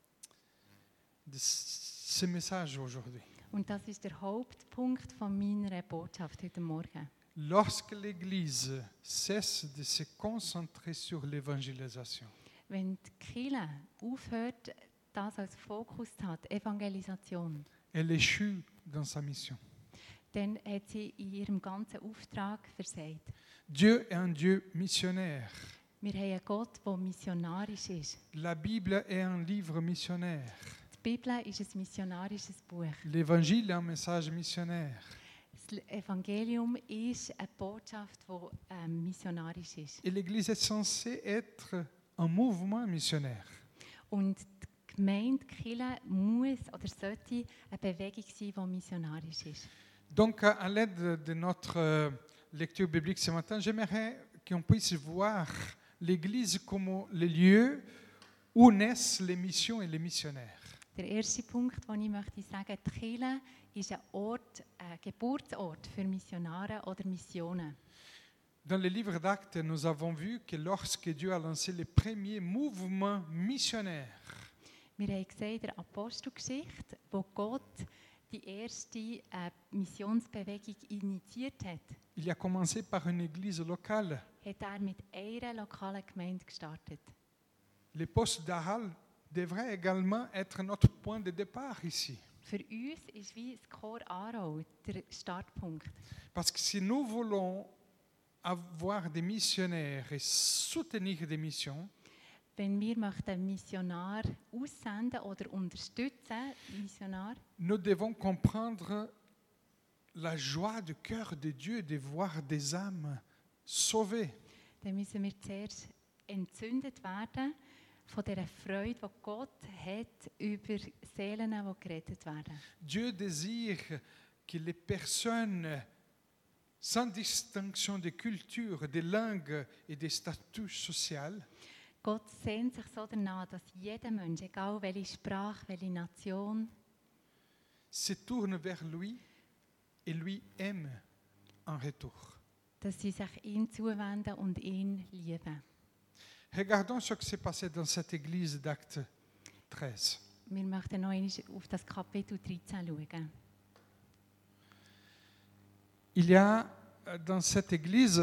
de ce message aujourd'hui. Und das ist der Hauptpunkt von meiner Botschaft heute Morgen. Lorsque l'Église cesse de se concentrer sur l'évangélisation, Wenn die Kirche aufhört, das als Fokus zu haben, die Evangelisation, elle échoue dans sa mission. dann hat sie in ihrem ganzen Auftrag versagt. Dieu est un Dieu missionnaire. Wir haben einen Gott, der missionarisch ist. La Bible est un livre missionnaire. Die Bibel ist ein missionarisches Buch. L'Évangile est un message missionnaire. Das Evangelium ist eine Botschaft, die ähm, missionarisch ist. Et l'Église est censée être un mouvement missionnaire. Und die Gemeinde, die Kirche, muss oder sollte eine Bewegung sein, die missionarisch ist. Donc, à l'aide de notre euh, lecture biblique ce matin, j'aimerais qu'on puisse voir l'Église comme le lieu où naissent les missions et les missionnaires. Der erste Punkt, den ich möchte sagen, die Kirche ist ein Ort, ein Geburtsort für Missionare oder Missionen. Dans le livre d'Actes, nous avons vu que lorsque Dieu a lancé les premiers mouvements missionnaires, Wir haben gesehen in der Apostelgeschichte, wo Gott die erste äh, Missionsbewegung initiiert hat, il a commencé par une église locale. hat er mit einer lokalen Gemeinde gestartet. Les postes d'Aral devraient également être notre point de départ ici. Für uns ist wie das Chor Aarau der Startpunkt. Parce que si nous voulons avoir des missionnaires et soutenir des missions, Wenn wir möchten Missionar aussenden oder unterstützen, Missionar, nous devons comprendre la joie du cœur de Dieu de voir des âmes sauvées. dann müssen wir zuerst entzündet werden von dieser Freude, die Gott hat über Seelen, die gerettet werden. Dieu désire que les personnes, sans distinction de culture, de langue et de statut social, Gott sehnt sich so danach, dass jeder Mensch, egal welche Sprache, welche Nation, se tourne vers lui et lui aime en retour. dass sie sich ihm zuwenden und ihn lieben. Regardons ce qui s'est passé dans cette église d'Acte treize. Wir möchten noch einmal auf das Kapitel dreizehn schauen. Il y a euh, dans cette église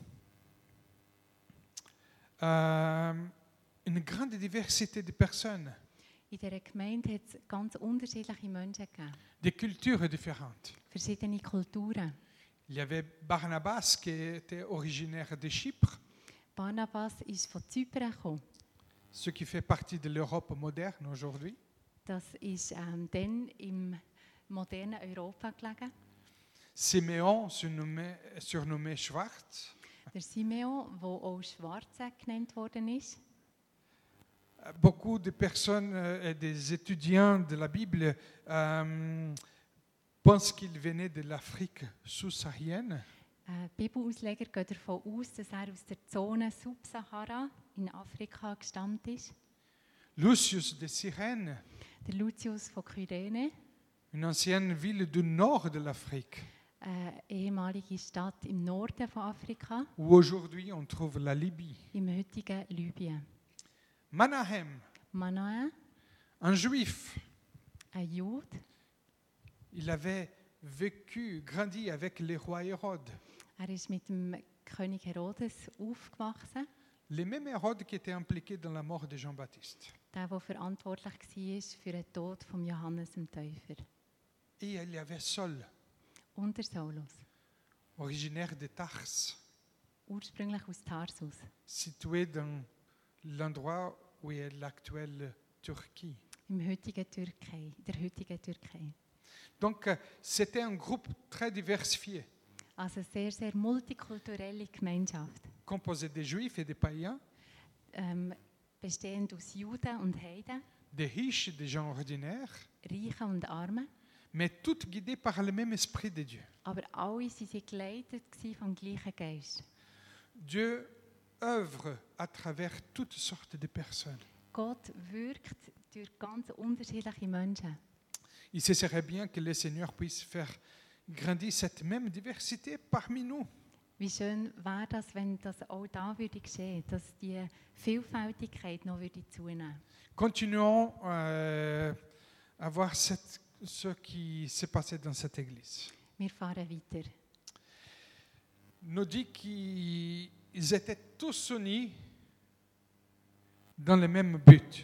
euh, une grande diversité de personnes, In dieser Gemeinde hat es ganz unterschiedliche Menschen gegeben, des cultures différentes. verschiedene Kulturen. Il y avait Barnabas qui était originaire de Chypre, Barnabas ist von Zypern gekommen. ce qui fait partie de l'Europe moderne aujourd'hui. Das ist ähm, dann im modernen Europa gelegen. Siméon, surnommé, surnommé Schwarz. Der Simeon, der auch Schwarze genannt worden ist. Beaucoup de personnes euh, et des étudiants de la Bible euh, pensent qu'il venait de l'Afrique subsaharienne. Äh, Bibelausleger gehen davon aus, dass er aus der Zone Subsahara in Afrika gestammt ist. Lucius de Cyrène, Der Lucius von Kyrene, une ancienne ville du nord de l'Afrique, eine ehemalige Stadt im Norden von Afrika, où aujourd'hui on trouve la Libye. im heutigen Libyen. Manahem, Manoah, un juif, ein Jude, il avait vécu, grandi avec le roi Hérode. er ist mit dem König Herodes aufgewachsen, Les mêmes Hérodes qui étaient impliqués dans la mort de Jean-Baptiste. der, der verantwortlich war für den Tod von Johannes dem Täufer. Et il y avait Saul, Und der Saulus, originaire de Tars, ursprünglich aus Tarsus, situé dans l'endroit où est l'actuelle Turquie. im heutigen Türkei, der heutigen Türkei. Donc, euh, c'était un groupe très diversifié, Also sehr, sehr multikulturelle Gemeinschaft, composé de juifs et de païens, ähm, bestehend aus Juden und Heiden, des riches et des gens ordinaires, Reichen und Armen, mais toutes guidées par le même esprit de Dieu. aber alle waren sie geleitet gewesen vom gleichen Geist. Dieu œuvre à travers toutes sortes de personnes. Gott wirkt durch ganz unterschiedliche Menschen. Il se serait bien que le Seigneur puisse faire grandir cette même diversité parmi nous. Wie schön wäre das, wenn das auch da würde geschehen, dass die Vielfältigkeit noch würde zunehmen. Continuons euh, à voir cette- ce qui s'est passé dans cette église. Wir fahren weiter. Nous dit qu'ils étaient tous unis dans le même but,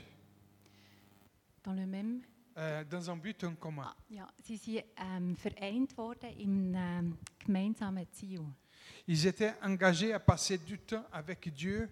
Dans le même, euh, dans un but en commun. ah, ja, sie sind ähm, vereint worden im ähm, gemeinsamen Ziel. Ils étaient engagés à passer du temps avec Dieu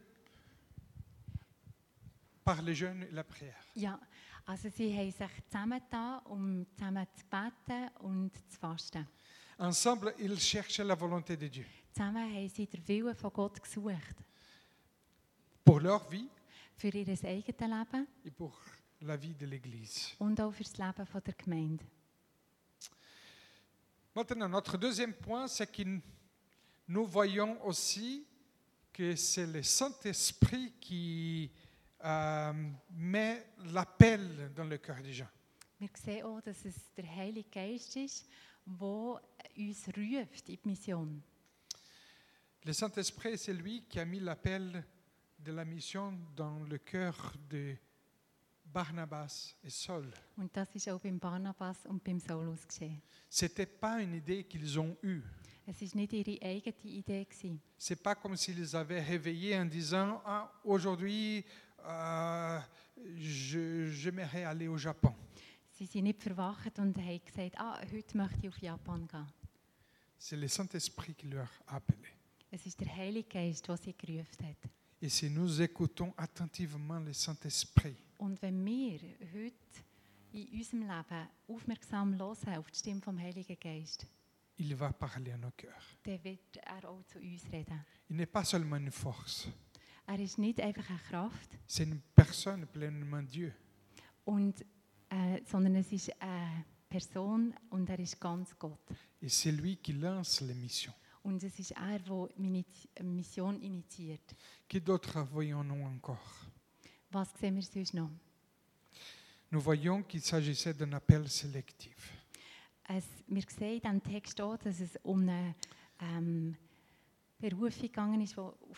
par le jeûne et la prière. Ja, also sie haben sich zusammengetan, um zusammen zu beten und zu fasten. Ensemble, ils cherchaient la volonté de Dieu Zusammen haben sie den Willen von Gott gesucht. pour leur vie Für ihr eigenes Leben et pour la vie de l'Église. und auch für das Leben von der Gemeinde. Maintenant, notre deuxième point, c'est que nous voyons aussi que c'est le Saint-Esprit qui euh, met l'appel dans le cœur des gens. Wir sehen auch, dass es der Heilige Geist ist, der uns ruft in die Mission. Le Saint-Esprit, c'est lui qui a mis l'appel de la mission dans le cœur de Barnabas et Saul. Und das ist auch beim Barnabas und beim Saulus geschehen. Ce n'était pas une idée qu'ils ont eue. Es war nicht ihre eigene Idee gewesen. Ce n'est pas comme s'ils avaient réveillé en disant ah, « Aujourd'hui, euh, je- j'aimerais aller au Japon ». Sie sind nicht verwacht und haben gesagt, ah, heute möchte ich auf Japan gehen. C'est le Saint-Esprit qui leur a appelé. Es ist der Heilige Geist, der sie gerufen hat. Et si nous écoutons attentivement le Saint-Esprit, Und wenn wir heute in unserem Leben aufmerksam hören auf die Stimme vom Heiligen Geist, il va parler à nos cœurs. dann wird er auch zu uns reden. Il n'est pas seulement une force, Er ist nicht einfach eine Kraft, c'est une personne pleinement Dieu. und, äh, sondern es ist eine Person und er ist ganz Gott. Et c'est lui qui lance les missions. Und es ist er, der meine Mission initiiert. Qui d'autre voyons-nous encore? Was sehen wir sonst noch? Nous voyons qu'il s'agissait d'un appel sélectif. Es, wir sehen in diesem Text auch, dass es um eine ähm, Berufung gegangen ist, die auf eine Art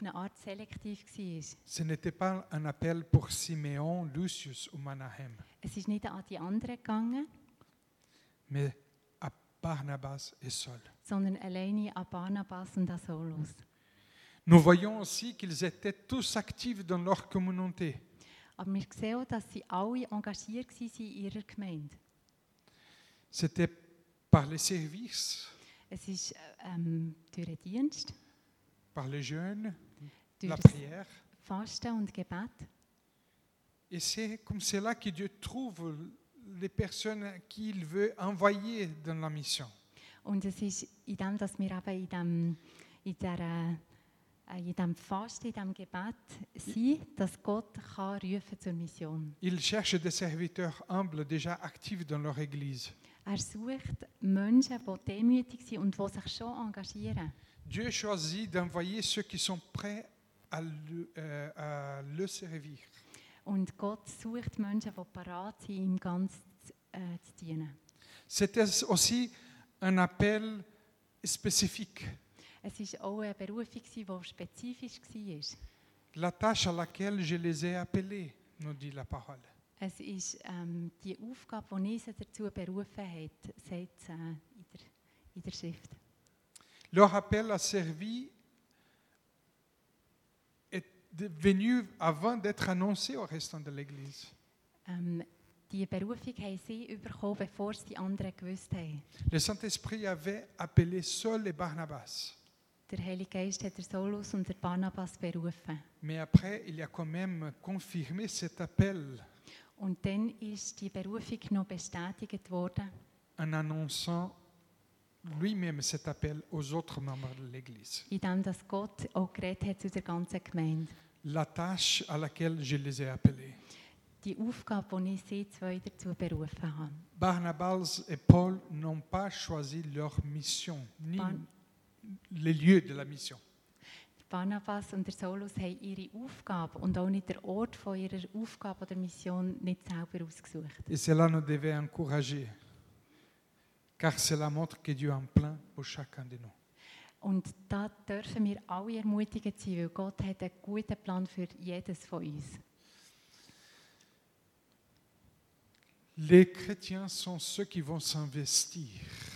selektiv war. Ce n'était pas un appel pour Simeon, Lucius ou Manahem, Es ist nicht an die anderen gegangen, mais à Barnabas et Saul. sondern alleine an Barnabas und an Saulus. Nous voyons aussi qu'ils étaient tous actifs dans leur communauté. Aber wir sehen auch, dass sie alle engagiert waren in ihrer Gemeinde. C'était par les services, Es ist ähm, durch den Dienst, par les jeûnes, durch la das prière. Fasten und Gebet. Et c'est comme cela que Dieu trouve les personnes qu'il veut envoyer dans la mission. Und es ist in dem, dass wir eben in dem, in der, äh, in dem Fasten, in dem Gebet sind, dass Gott kann rufen zur Mission. Il cherche des serviteurs humbles déjà actifs dans leur église. Er sucht Menschen, die demütig sind und die sich schon engagieren. Dieu choisit d'envoyer ceux qui sont prêts à le, euh, à le servir. Und Gott sucht Menschen, die parat sind, ihm ganz äh, zu dienen. C'était aussi un appel spécifique. Es war auch eine Berufung, die spezifisch war. La tâche à laquelle je les ai appelés, nous dit la parole. Es ist ähm, die Aufgabe, die ich sie dazu berufen hat, sagt es äh, in, der, in der Schrift. Leur appel a servi est venu avant d'être annoncé au restant de l'Église. Ähm, die Berufung haben sie bekommen, bevor es die anderen gewusst haben. Le Saint-Esprit avait appelé Saul et Barnabas. Der Heilige Geist hat der Saulus und der Barnabas berufen. Mais après, il a quand même confirmé cet appel Und dann ist die Berufung noch bestätigt worden, en annonçant lui-même cet appel aux autres membres de l'Église. indem dass Gott auch geredet hat zu der ganzen Gemeinde. La tâche à laquelle je les ai appelés. Die Aufgabe, die ich sie zwei dazu berufen habe. Barnabas et Paul n'ont pas choisi leur mission, ni Barn- les lieux de la mission. Barnabas und der Saulus haben ihre Aufgabe und auch nicht der Ort von ihrer Aufgabe oder Mission nicht selber ausgesucht. Et cela nous devait encourager, car cela montre que Dieu a un plan pour chacun de nous. Und da dürfen wir alle ermutigend sein, weil Gott hat einen guten Plan für jedes von uns. Les chrétiens sont ceux qui vont s'investir.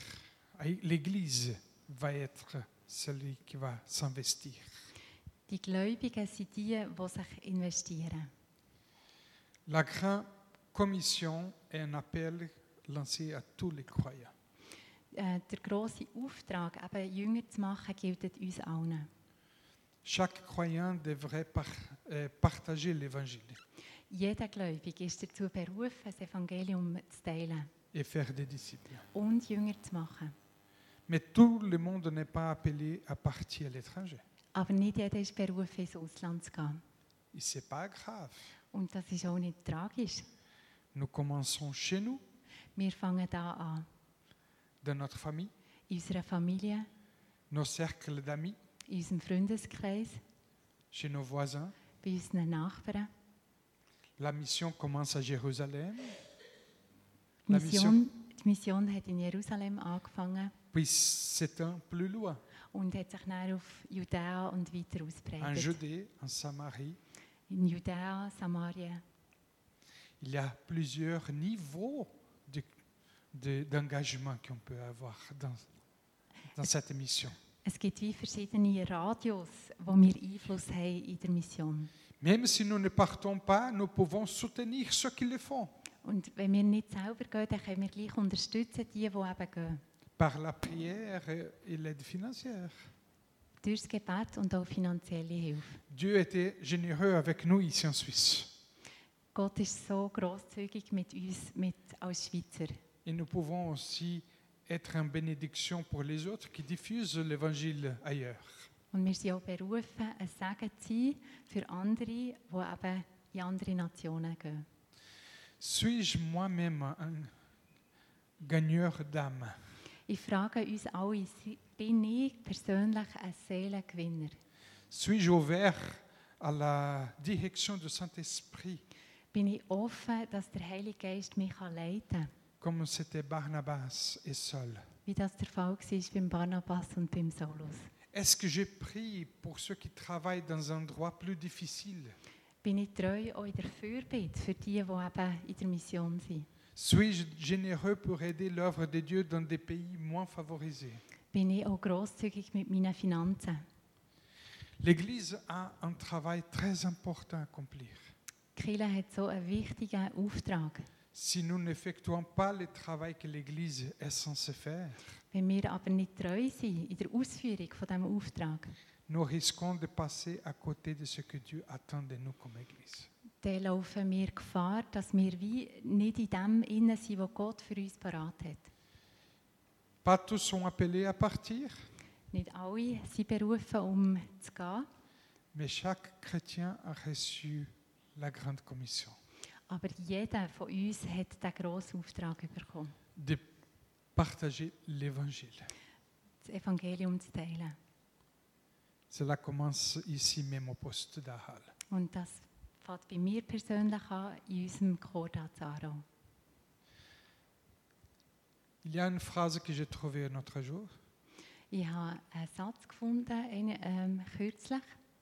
L'Église va être celui qui va s'investir. Die Gläubigen sind die, die sich investieren. La grande commission est un appel lancé à tous les croyants. Äh, der grosse Auftrag, eben Jünger zu machen, gilt uns allen. Chaque croyant devrait par, euh, partager l'Évangile Jeder Gläubige ist dazu berufen, das Evangelium zu teilen et faire des disciples. und Jünger zu machen. Mais tout le monde n'est pas appelé à partir à l'étranger. Aber nicht jeder ist berufen, ins Ausland zu gehen. Et ce n'est pas grave. Und das ist auch nicht tragisch. Nous commençons chez nous, Wir fangen da an, dans notre famille, in unserer Familie, nos cercles d'amis, in unserem Freundeskreis, chez nos voisins. bei unseren Nachbarn. La mission commence à Jérusalem, Die La Mission, die Mission hat in Jerusalem angefangen puis s'étend plus loin, und hat sich dann auf Judäa und weiter en ausbreitet. Judée, en Samarie. In Judäa, Samarien. Il y a plusieurs niveaux de- de- d'engagement qu'on peut avoir dans, dans cette mission. Es gibt wie verschiedene Radios, wo wir Einfluss haben in der Mission. Même si nous ne partons pas, nous pouvons soutenir ceux qui le font Und wenn wir nicht selber gehen, dann können wir gleich unterstützen, die, die eben gehen. par la prière et et l'aide financière. Durch das Gebet und auch finanzielle Hilfe. Dieu était généreux avec nous ici en Suisse. Gott ist so grosszügig mit uns mit als Schweizer. Et nous pouvons aussi être une bénédiction pour les autres qui diffusent l'évangile ailleurs. Und wir sind auch berufen, ein Segen zu sein für andere, die eben in andere Nationen gehen. Suis-je moi-même un gagneur d'âme? Ich frage uns alle, si- bin ich persönlich ein Seelengewinner? Suis-je ouvert à la direction du Saint-Esprit, Bin ich offen, dass der Heilige Geist mich leiten kann, comme c'était Barnabas et Saul? wie das der Fall war beim Barnabas und beim Saulus? Est-ce que j'ai pris pour ceux qui travaillent dans un endroit plus difficile? Bin ich treu auch in der Fürbitte für die, die eben in der Mission sind? Suis-je généreux pour aider l'œuvre de Dieu dans des pays moins favorisés? Bin ich auch grosszügig mit meinen Finanzen? L'Église a un travail très important à accomplir. Die Kirche hat so einen wichtigen Auftrag. Si nous n'effectuons pas le travail que l'Église est censée faire, Wenn wir aber nicht treu sind in der Ausführung von diesem Auftrag, nous risquons de passer à côté de ce que Dieu attend de nous comme Église. dann laufen wir Gefahr, dass wir wie nicht in dem innen sind, was Gott für uns parat hat. Pas tous sont appelés à partir, Nicht alle sind berufen, um zu gehen, mais chaque chrétien a reçu la grande commission aber jeder von uns hat diesen grossen Auftrag bekommen, de partager l'Évangile. das Evangelium zu teilen. Cela commence ici même au poste d'Ahal. Und das fängt bei mir persönlich an, in unserem Kordat Aarau. Il y a une phrase que j'ai trouvée un autre jour. Ich habe einen Satz gefunden, einen, ähm, kürzlich.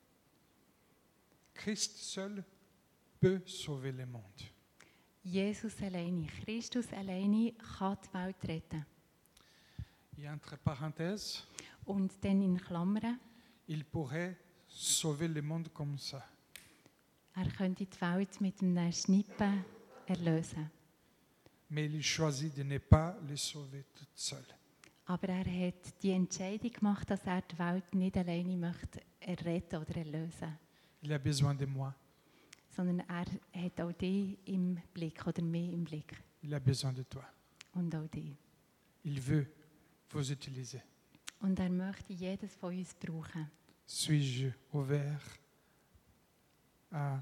Christ seul peut sauver le monde. Jesus alleine, Christus alleine kann die Welt retten. Et entre parenthèses, Und dann in Klammern, il pourrait sauver le monde comme ça. er könnte die Welt mit einem Schnippen erlösen. Mais il choisit de ne pas le sauver tout seul. Aber er hat die Entscheidung gemacht, dass er die Welt nicht alleine möchte retten oder erlösen, Il a besoin de moi. sondern er hat auch dich im Blick oder mich im Blick Il a besoin de toi. und auch dich. Il veut vous utiliser. Und er möchte jedes von uns brauchen. Suis-je ouvert à,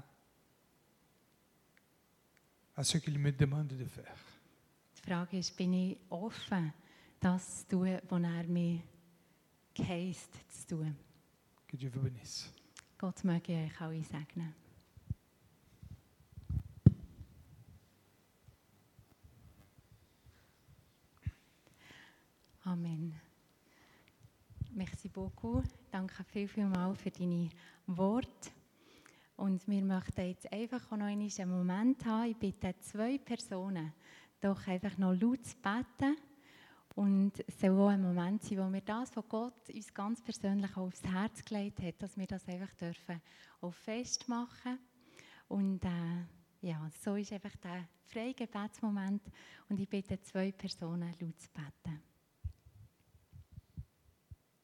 à ce qu'il me demande de faire? Die Frage ist, bin ich offen, das zu tun, was er mir geheißt zu tun? Que Dieu vous bénisse. Gott möge euch alle segnen. Amen. Merci beaucoup. Danke viel, viel mal für deine Worte. Und wir möchten jetzt einfach noch einen Moment haben. Ich bitte zwei Personen, doch einfach noch laut zu beten. Und es soll auch ein Moment sein, wo wir das, was Gott uns ganz persönlich aufs Herz gelegt hat, dass wir das einfach dürfen auch festmachen. Und äh, ja, so ist einfach der freie Gebetsmoment. Und ich bitte zwei Personen, laut zu beten.